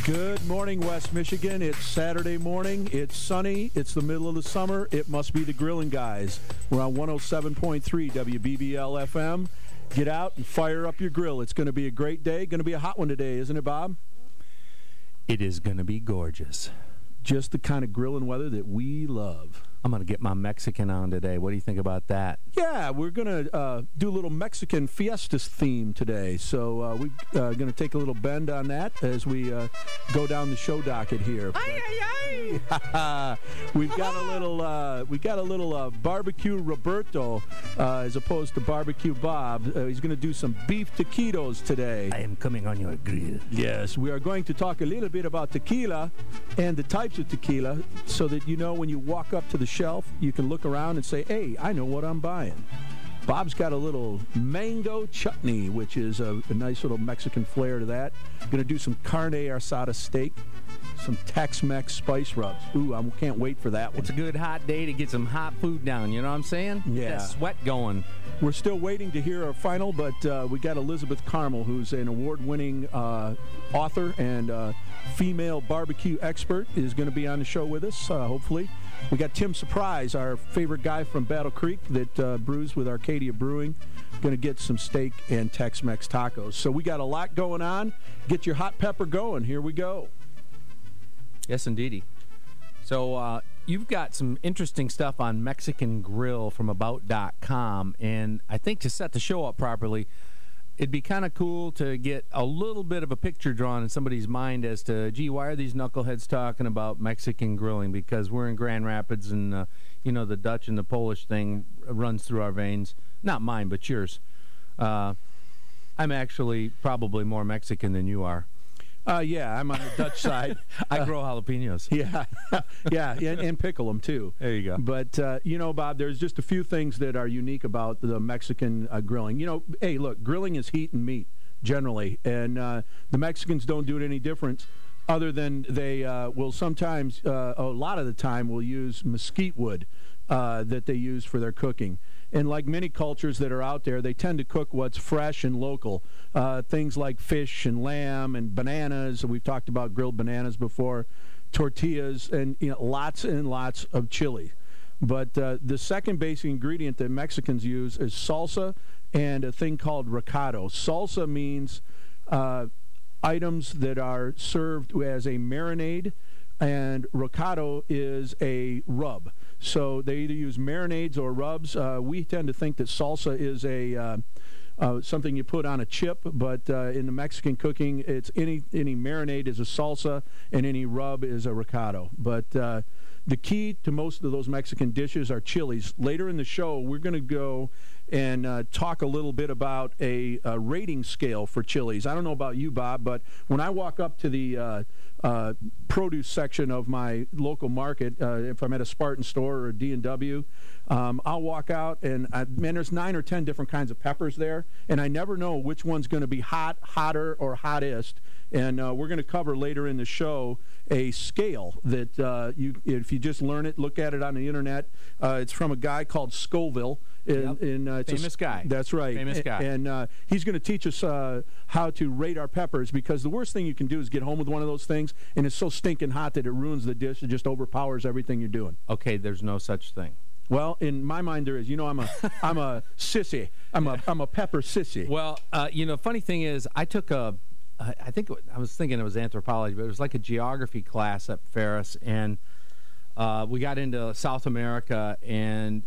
Good morning, West Michigan. It's Saturday morning. It's sunny. It's the middle of the summer. It must be the grilling guys. We're on 107.3 WBBL FM. Get out and fire up your grill. It's going to be a great day. Going to be a hot one today, isn't it, Bob? It is going to be gorgeous. Just the kind of grilling weather that we love. I'm going to get my Mexican on today. What do you think about that? Yeah, we're going to do a little Mexican fiestas theme today. So we're going to take a little bend on that as we go down the show docket here. We've got a little barbecue Roberto as opposed to barbecue Bob. He's going to do some beef taquitos today. I am coming on your grill. Yes, we are going to talk a little bit about tequila and the types of tequila so that you know when you walk up to the shelf, you can look around and say, hey, I know what I'm buying. Bob's got a little mango chutney, which is a nice little Mexican flair to that. Going to do some carne asada steak, some Tex-Mex spice rubs. Ooh, I can't wait for that one. It's a good hot day to get some hot food down, you know what I'm saying? Yeah. Get that sweat going. We're still waiting to hear our final, but we got Elizabeth Carmel, who's an award-winning author and female barbecue expert, is going to be on the show with us, hopefully. We got Tim Surprise, our favorite guy from Battle Creek that brews with Arcadia Brewing, going to get some steak and Tex-Mex tacos. So we got a lot going on. Get your hot pepper going. Here we go. Yes, indeedy. So you've got some interesting stuff on Mexican Grill from About.com, and I think to set the show up properly, it'd be kind of cool to get a little bit of a picture drawn in somebody's mind as to, gee, why are these knuckleheads talking about Mexican grilling? Because we're in Grand Rapids, and the Dutch and the Polish thing runs through our veins. Not mine, but yours. I'm actually probably more Mexican than you are. Yeah, I'm on the Dutch side. I grow jalapenos. Yeah, and pickle them, too. There you go. But, Bob, there's just a few things that are unique about the Mexican grilling. Hey, look, grilling is heat and meat, generally, and the Mexicans don't do it any different other than they will sometimes, a lot of the time, will use mesquite wood that they use for their cooking. And like many cultures that are out there, they tend to cook what's fresh and local. Things like fish and lamb and bananas. We've talked about grilled bananas before. Tortillas and lots and lots of chili. But the second basic ingredient that Mexicans use is salsa and a thing called recado. Salsa means items that are served as a marinade, and recado is a rub. So they either use marinades or rubs. We tend to think that salsa is a something you put on a chip, but in the Mexican cooking, it's any marinade is a salsa, and any rub is a recado. But the key to most of those Mexican dishes are chilies. Later in the show, we're going to go and talk a little bit about a rating scale for chilies. I don't know about you, Bob, but when I walk up to the produce section of my local market, if I'm at a Spartan store or a D&W, I'll walk out, and there's 9 or 10 different kinds of peppers there, and I never know which one's going to be hot, hotter, or hottest. And we're going to cover later in the show a scale that if you just learn it, look at it on the internet. It's from a guy called Scoville. Famous guy. That's right. Famous guy. And he's going to teach us how to rate our peppers, because the worst thing you can do is get home with one of those things, and it's so stinking hot that it ruins the dish. It just overpowers everything you're doing. Okay, there's no such thing. Well, in my mind, there is. I'm a sissy. I'm a pepper sissy. Well, funny thing is, I took I was thinking it was anthropology, but it was like a geography class at Ferris, and we got into South America, and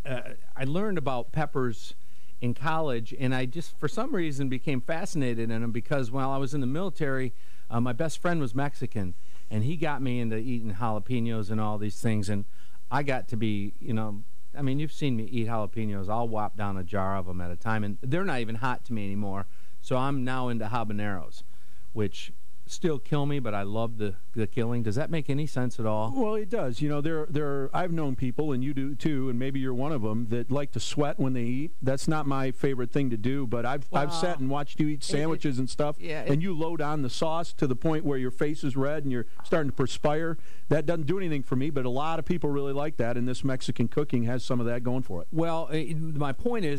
I learned about peppers in college, and I just, for some reason, became fascinated in them because while I was in the military, my best friend was Mexican, and he got me into eating jalapenos and all these things, and I got to be, you've seen me eat jalapenos. I'll whop down a jar of them at a time, and they're not even hot to me anymore. So I'm now into habaneros, which still kill me, but I love the killing. Does that make any sense at all? Well, it does. I've known people, and you do too, and maybe you're one of them, that like to sweat when they eat. That's not my favorite thing to do, but I've sat and watched you eat sandwiches and stuff, and you load on the sauce to the point where your face is red and you're starting to perspire. That doesn't do anything for me, but a lot of people really like that, and this Mexican cooking has some of that going for it. Well, my point is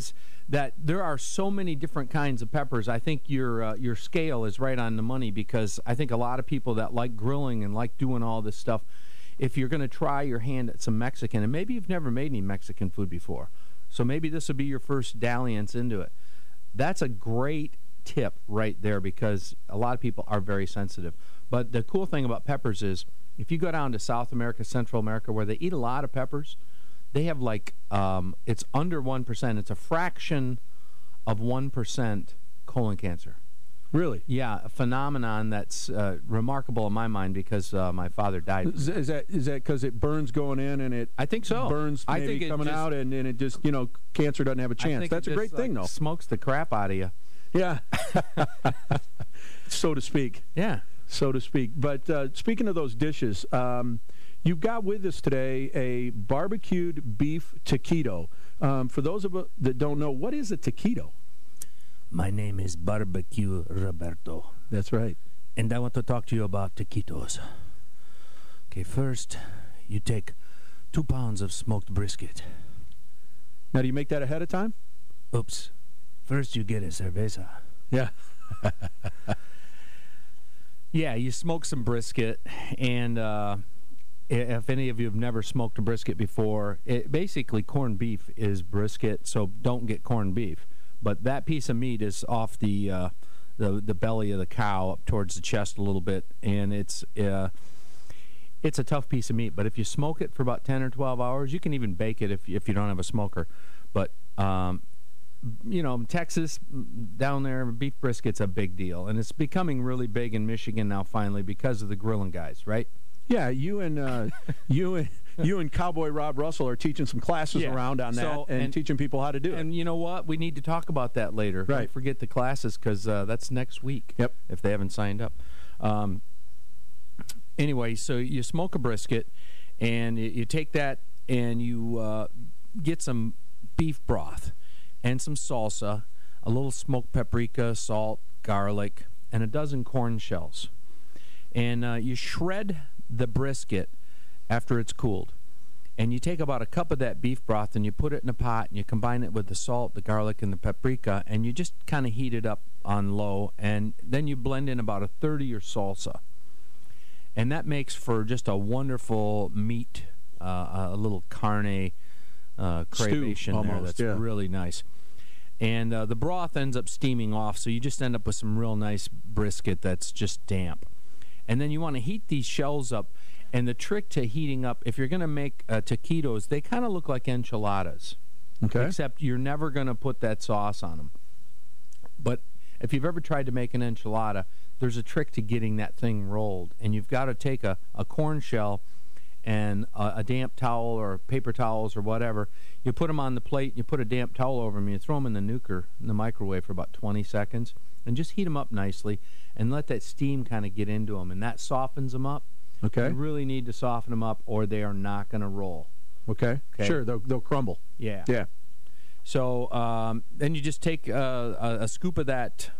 that there are so many different kinds of peppers. I think your scale is right on the money, because I think a lot of people that like grilling and like doing all this stuff, if you're going to try your hand at some Mexican, and maybe you've never made any Mexican food before, so maybe this will be your first dalliance into it. That's a great tip right there, because a lot of people are very sensitive. But the cool thing about peppers is, if you go down to South America, Central America, where they eat a lot of peppers, they have like, it's under 1%. It's a fraction of 1% colon cancer. Really? Yeah, a phenomenon that's remarkable in my mind, because my father died. Is that because it burns going in and it I think so. burns maybe I think coming out, and it just, cancer doesn't have a chance. That's a great thing, though. Smokes the crap out of you. Yeah. So to speak. Yeah. So to speak. But speaking of those dishes, you've got with us today a barbecued beef taquito. For those of us that don't know, what is a taquito? My name is Barbecue Roberto, That's right. and I want to talk to you about taquitos. Okay, first, you take 2 pounds of smoked brisket. Now, do you make that ahead of time? Oops. First, you get a cerveza. Yeah. Yeah, you smoke some brisket, and if any of you have never smoked a brisket before, basically corned beef is brisket, so don't get corned beef. But that piece of meat is off the belly of the cow up towards the chest a little bit, and it's a tough piece of meat. But if you smoke it for about 10 or 12 hours, you can even bake it if you don't have a smoker. But Texas, down there, beef brisket's a big deal, and it's becoming really big in Michigan now, finally, because of the grilling guys, right? Yeah, you and Cowboy Rob Russell are teaching some classes around on that, and teaching people how to do it. And you know what? We need to talk about that later. Right. Don't forget the classes, because that's next week. Yep. If they haven't signed up. Anyway, so you smoke a brisket, and you take that, and you get some beef broth and some salsa, a little smoked paprika, salt, garlic, and a dozen corn shells. And you shred the brisket after it's cooled. And you take about a cup of that beef broth, and you put it in a pot, and you combine it with the salt, the garlic, and the paprika, and you just kind of heat it up on low, and then you blend in about a third of your salsa. And that makes for just a wonderful meat, a little carne cravation almost, there that's really nice. And the broth ends up steaming off, so you just end up with some real nice brisket that's just damp. And then you want to heat these shells up. And the trick to heating up, if you're going to make taquitos, they kind of look like enchiladas. Okay. Except you're never going to put that sauce on them. But if you've ever tried to make an enchilada, there's a trick to getting that thing rolled. And you've got to take a corn shell and a damp towel or paper towels or whatever. You put them on the plate, you put a damp towel over them, and you throw them in the microwave for about 20 seconds, and just heat them up nicely and let that steam kind of get into them, and that softens them up. Okay. You really need to soften them up, or they are not going to roll. Okay. Sure, they'll crumble. Yeah. Yeah. So then you just take a scoop of that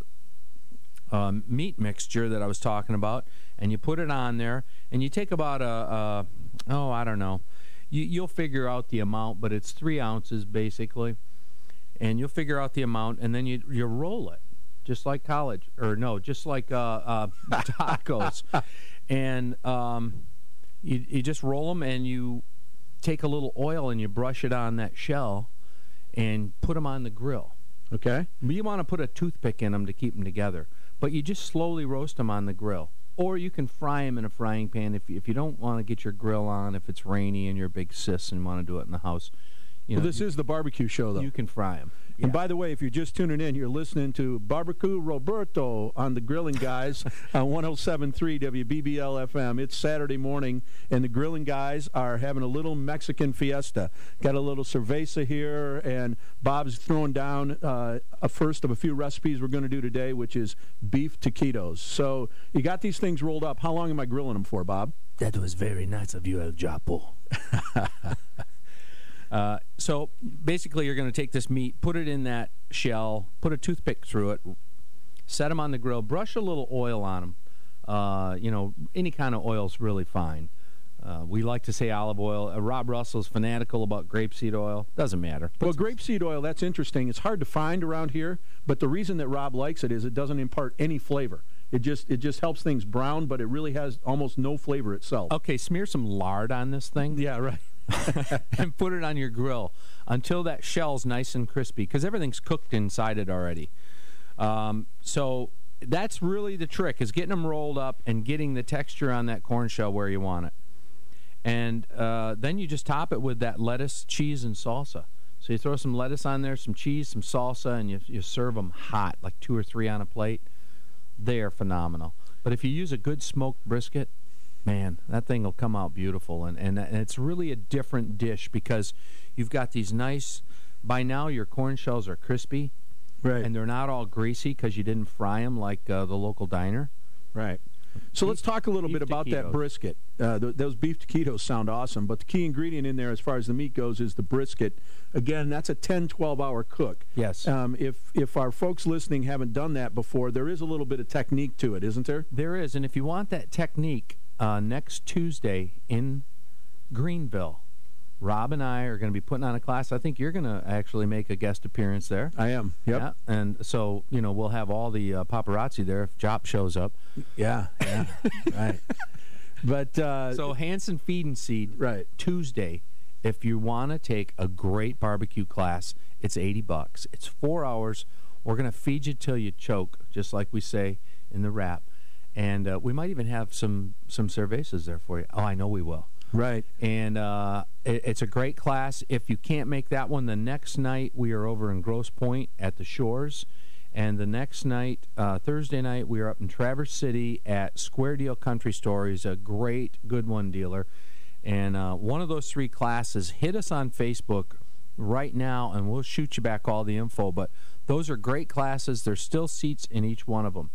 meat mixture that I was talking about, and you put it on there, and you take about I don't know. You'll figure out the amount, but it's 3 ounces basically, and you'll figure out the amount, and then you roll it, just like just like tacos, and you just roll them, and you take a little oil and you brush it on that shell, and put them on the grill. Okay. But you want to put a toothpick in them to keep them together, but you just slowly roast them on the grill. Or you can fry them in a frying pan if you don't want to get your grill on, if it's rainy and you're a big sis and want to do it in the house. This is the barbecue show, though. You can fry them. And by the way, if you're just tuning in, you're listening to Barbecue Roberto on the Grilling Guys on 107.3 WBBL FM. It's Saturday morning, and the Grilling Guys are having a little Mexican fiesta. Got a little cerveza here, and Bob's throwing down a first of a few recipes we're going to do today, which is beef taquitos. So you got these things rolled up. How long am I grilling them for, Bob? That was very nice of you, El Japo. So basically you're going to take this meat, put it in that shell, put a toothpick through it, set them on the grill, brush a little oil on them. Any kind of oil is really fine. We like to say olive oil. Rob Russell's fanatical about grapeseed oil. Doesn't matter. Well, grapeseed oil, that's interesting. It's hard to find around here, but the reason that Rob likes it is it doesn't impart any flavor. It just helps things brown, but it really has almost no flavor itself. Okay, smear some lard on this thing. Yeah, right. And put it on your grill until that shell's nice and crispy, because everything's cooked inside it already. So that's really the trick, is getting them rolled up and getting the texture on that corn shell where you want it. And then you just top it with that lettuce, cheese, and salsa. So you throw some lettuce on there, some cheese, some salsa, and you serve them hot, like 2 or 3 on a plate. They are phenomenal. But if you use a good smoked brisket, man, that thing will come out beautiful. And it's really a different dish, because you've got these nice, by now your corn shells are crispy. Right. And they're not all greasy because you didn't fry them like the local diner. Right. So let's talk a little bit about that brisket. Those beef taquitos sound awesome, but the key ingredient in there as far as the meat goes is the brisket. Again, that's a 10, 12-hour cook. Yes. If our folks listening haven't done that before, there is a little bit of technique to it, isn't there? There is, and if you want that technique, next Tuesday in Greenville, Rob and I are going to be putting on a class. I think you're going to actually make a guest appearance there. I am, yep. Yeah, and so, we'll have all the paparazzi there if Jop shows up. Yeah, right. But so Hanson Feed and Seed, right. Tuesday, if you want to take a great barbecue class, it's $80. It's 4 hours. We're going to feed you till you choke, just like we say in the rap. And we might even have some cervezas there for you. Oh, I know we will. Right. And it's a great class. If you can't make that one, the next night we are over in Grosse Pointe at the Shores. And the next night, Thursday night, we are up in Traverse City at Square Deal Country Store. He's a great Good One dealer. And one of those 3 classes, hit us on Facebook right now, and we'll shoot you back all the info. But those are great classes. There's still seats in each one of them.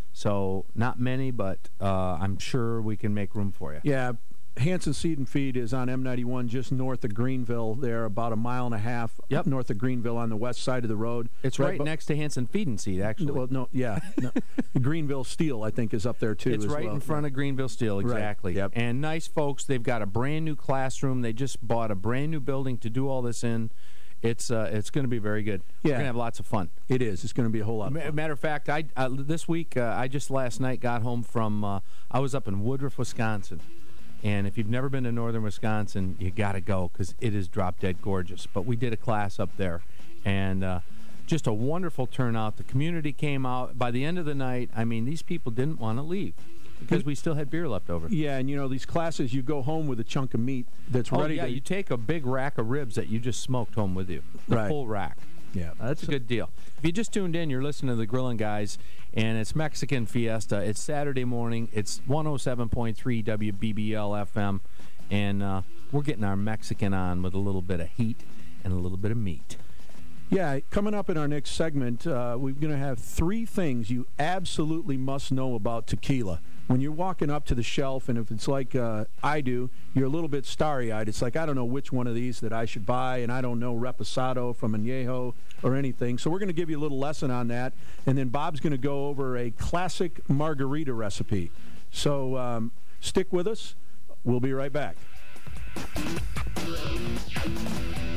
So not many, but I'm sure we can make room for you. Yeah. Hanson Seed and Feed is on M91 just north of Greenville. They're about a mile and a half up north of Greenville on the west side of the road. It's right next to Hanson Feed and Seed, actually. Well, no, yeah. No. Greenville Steel, I think, is up there, too. It's right in front of Greenville Steel, exactly. Right. Yep. And nice folks. They've got a brand-new classroom. They just bought a brand-new building to do all this in. It's going to be very good. Yeah. We're going to have lots of fun. It is. It's going to be a whole lot of fun. Matter of fact, this week, I just last night got home from, I was up in Woodruff, Wisconsin. And if you've never been to northern Wisconsin, you got to go, because it is drop-dead gorgeous. But we did a class up there, and just a wonderful turnout. The community came out. By the end of the night, I mean, these people didn't want to leave because we still had beer left over. Yeah, and, these classes, you go home with a chunk of meat that's ready to... you take a big rack of ribs that you just smoked home with you. The full rack. Yeah. That's a good deal. If you just tuned in, you're listening to the Grillin' Guys, and it's Mexican Fiesta. It's Saturday morning. It's 107.3 WBBL FM, and we're getting our Mexican on with a little bit of heat and a little bit of meat. Yeah, coming up in our next segment, we're going to have 3 things you absolutely must know about tequila. When you're walking up to the shelf, and if it's like I do, you're a little bit starry-eyed. It's like, I don't know which one of these that I should buy, and I don't know Reposado from Añejo or anything. So we're going to give you a little lesson on that, and then Bob's going to go over a classic margarita recipe. So stick with us. We'll be right back.